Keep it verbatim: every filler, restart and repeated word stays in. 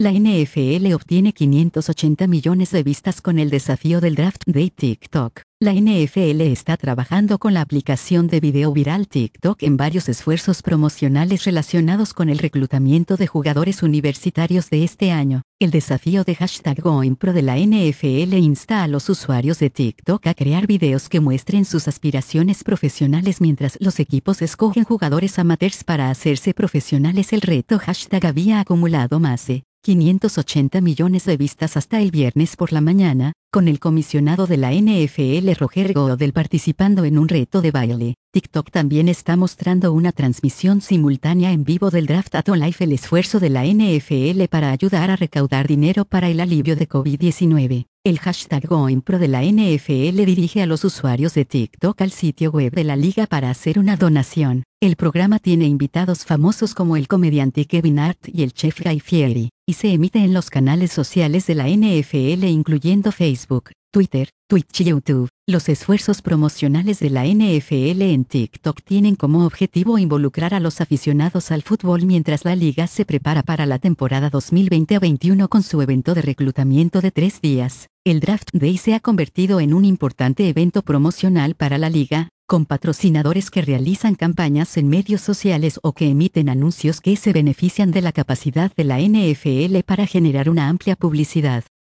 La N F L obtiene quinientos ochenta millones de vistas con el desafío del Draft Day TikTok. La N F L está trabajando con la aplicación de video viral TikTok en varios esfuerzos promocionales relacionados con el reclutamiento de jugadores universitarios de este año. El desafío de hashtag GoingPro de la N F L insta a los usuarios de TikTok a crear videos que muestren sus aspiraciones profesionales mientras los equipos escogen jugadores amateurs para hacerse profesionales. El reto hashtag había acumulado más de quinientos ochenta millones de vistas hasta el viernes por la mañana, con el comisionado de la N F L Roger Goodell participando en un reto de baile. TikTok también está mostrando una transmisión simultánea en vivo del Draft at Live, el esfuerzo de la N F L para ayudar a recaudar dinero para el alivio de COVID diecinueve. El hashtag GoingPro de la N F L dirige a los usuarios de TikTok al sitio web de la liga para hacer una donación. El programa tiene invitados famosos como el comediante Kevin Hart y el chef Guy Fieri, y se emite en los canales sociales de la N F L incluyendo Facebook, Twitter, Twitch y YouTube. Los esfuerzos promocionales de la N F L en TikTok tienen como objetivo involucrar a los aficionados al fútbol mientras la liga se prepara para la temporada dos mil veinte veintiuno con su evento de reclutamiento de tres días. El Draft Day se ha convertido en un importante evento promocional para la liga, con patrocinadores que realizan campañas en medios sociales o que emiten anuncios que se benefician de la capacidad de la N F L para generar una amplia publicidad.